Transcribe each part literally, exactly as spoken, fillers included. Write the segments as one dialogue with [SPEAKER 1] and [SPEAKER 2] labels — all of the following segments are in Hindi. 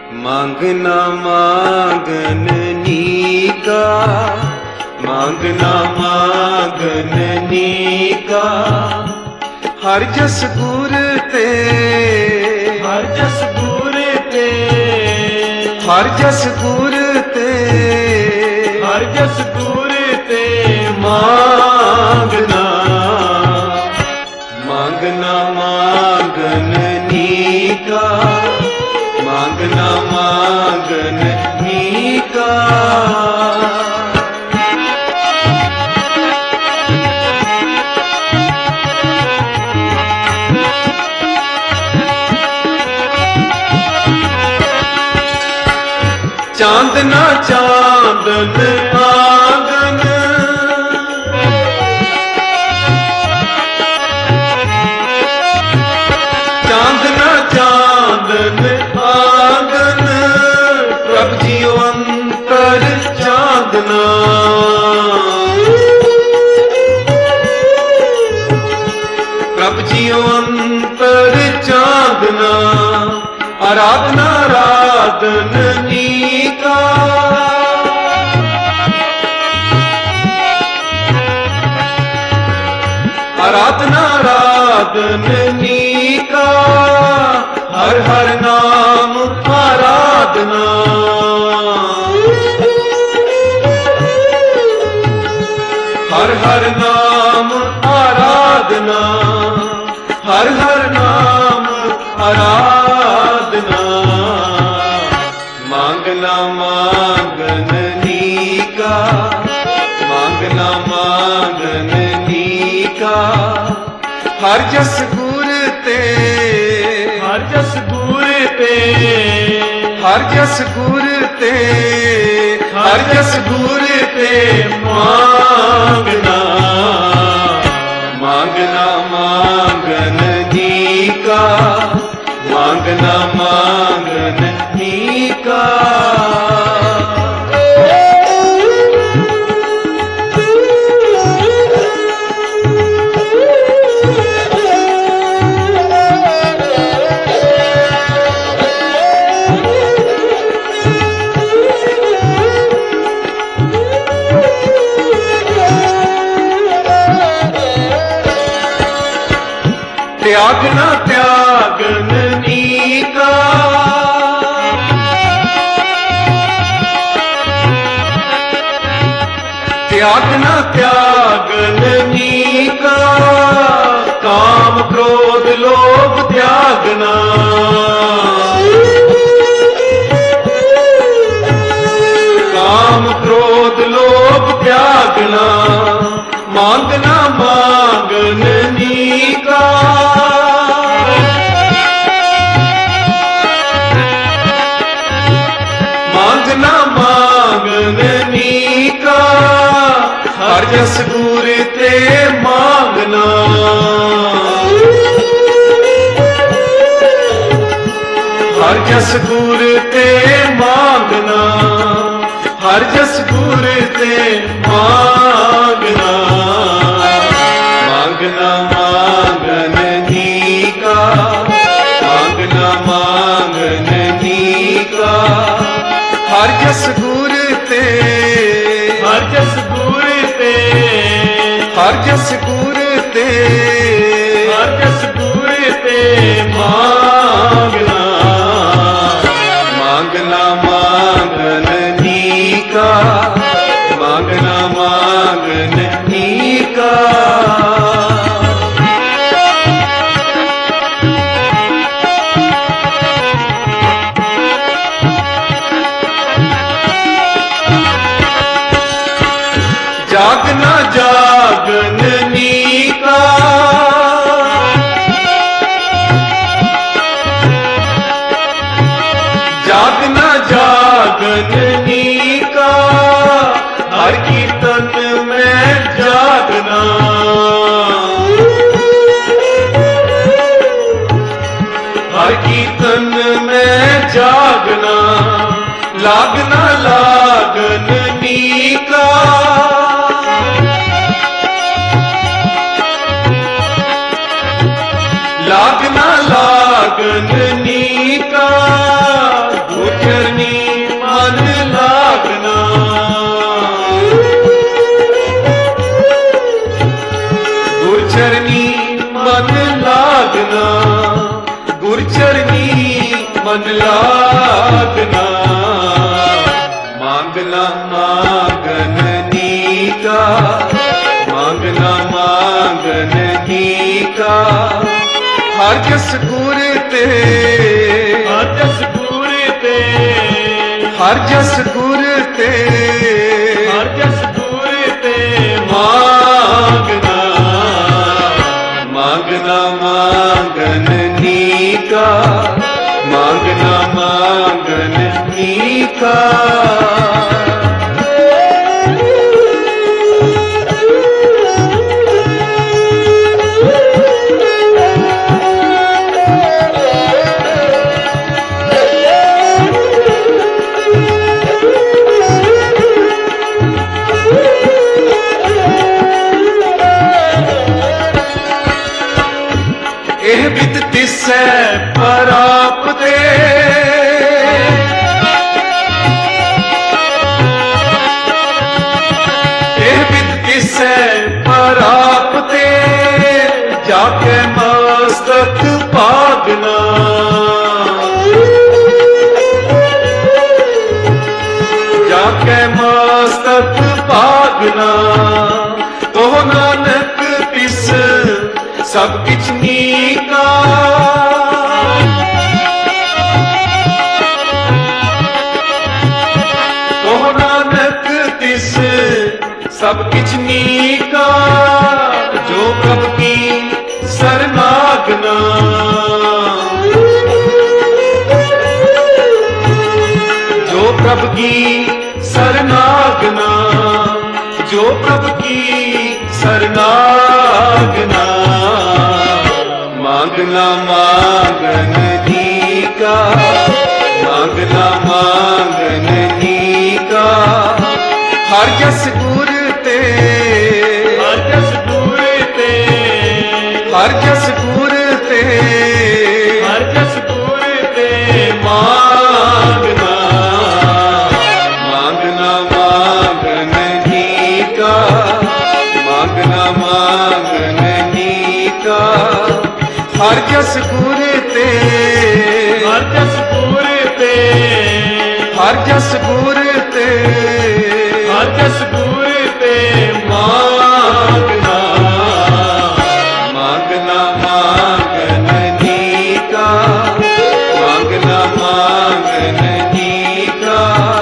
[SPEAKER 1] मांगना मांगन नीका, मांगना मांगन नीका। हर जस गुर ते,
[SPEAKER 2] हर जस गुर ते,
[SPEAKER 1] हर जस गुर ते,
[SPEAKER 2] हर जस गुर ते
[SPEAKER 1] मांगना, मांगना मांगन नीका, मांगना मांगन नीका। चांदना चांदन आंगन, चांदना चांदन आंगन। प्रभ जियो अंतर चांदना, प्रभ जियो अंतर चांदना। आराधना आराधन नीका, आराधना आराधन नीका। हर हर नाम आराधना, हर हर नाम आराधना, हर हर नाम आराधना। मांगना मांगन नीका, मांगना मांगन नीका। हर जस गुर ते,
[SPEAKER 2] हर जस गुर ते,
[SPEAKER 1] हर जस गुर ते, हर जस गुर ते मांगना, मांगना मांगन नीका, मांगना मांगन नीका। त्यागना त्यागन नीका, त्यागना त्यागन नीका। काम क्रोध लोभ त्यागना, काम क्रोध लोभ त्यागना। मांगना मांगन नीका, मांगना मांगन नीका। हर जस गुर ते मांगना, हर जस गुर ते मांगना, हर जस गुर ते मांगना। मांगना मांगन नीका, मांगना मांगन नीका। हर जस गुर ते,
[SPEAKER 2] हर जस गुर ते,
[SPEAKER 1] हर जस गुर ते,
[SPEAKER 2] हर जस गुर ते
[SPEAKER 1] मांगना, मांगना मांगन नीका, मांगना मांगन नीका। जागना जागन नीका, जागना जागन नीका। हर कीर्तन में जागना, हर कीर्तन में जागना। लागना लागन नीका, लागना लागन नीका। मन लागना, मांगना मांगन नीका, मांगना मांगन नीका। हर जस गुर ते,
[SPEAKER 2] हर जस गुर ते,
[SPEAKER 1] हर जस गुर ते,
[SPEAKER 2] हर जस गुर ते
[SPEAKER 1] मांगना, मांगना मांगन नीका, मांगना मांगन नीका। एह बिद तिसै परापते, एह बिद तिसै परापते, जाके मस्तक पागना, जाके मस्तक पागना। तो नानक तिस सब किछ नीका, तो नानक तिस सब किछ नीका। जो प्रभु की सरनागना, जो प्रभु की सरनागना, जो प्रभु की सरनागना। मांगना मांगन नीका, मांगना मांगन नीका। हर जस गुर ते,
[SPEAKER 2] हर जस गुर ते,
[SPEAKER 1] हर जस गुर ते,
[SPEAKER 2] हर जस गुर ते
[SPEAKER 1] मांगना, मांगना मांगन नीका, मांगना मांगन नीका। हर जस गुर ते,
[SPEAKER 2] हर जस गुर ते,
[SPEAKER 1] हर जस गुर ते,
[SPEAKER 2] हर जस गुर ते
[SPEAKER 1] मांगना, मांगना मांगन नीका, मांगना मांगन नीका।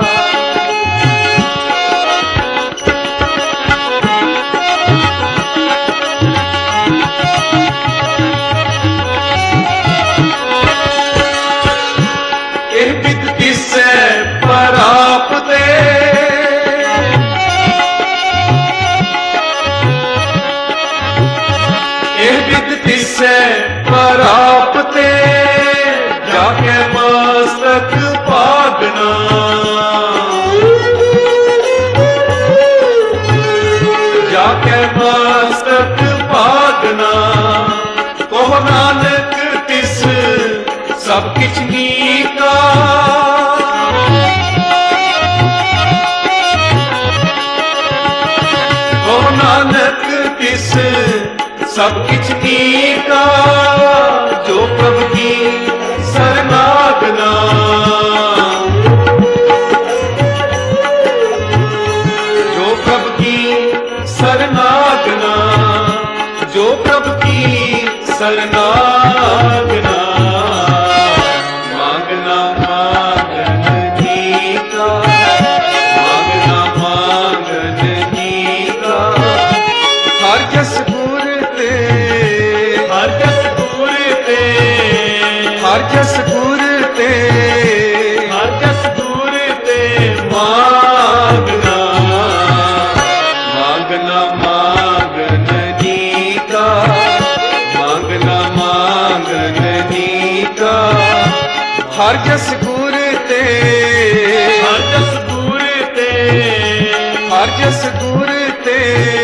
[SPEAKER 1] एह बिद तिसै परापते, एह बिद तिसै परापते, जाके मस्तक पागना, जाके मस्तक पागना। तो नानक तिस सब किछ नीका, तो नानक तिस सब किछ नीका। जो प्रभु की सरनागना, जो प्रभु की सरनागना, जो प्रभु की सरनागना। मांगना मांगन नीका, मांगना मांगन नीका। हर जस गुर ते,
[SPEAKER 2] हर जस गुर ते,
[SPEAKER 1] हर जस गुर ते,
[SPEAKER 2] हर जस गुर ते
[SPEAKER 1] मांगना, मांगना मांगन नीका, मांगना मांगन नीका। हर जस गुर ते,
[SPEAKER 2] हर जस गुर ते,
[SPEAKER 1] हर जस गुर ते,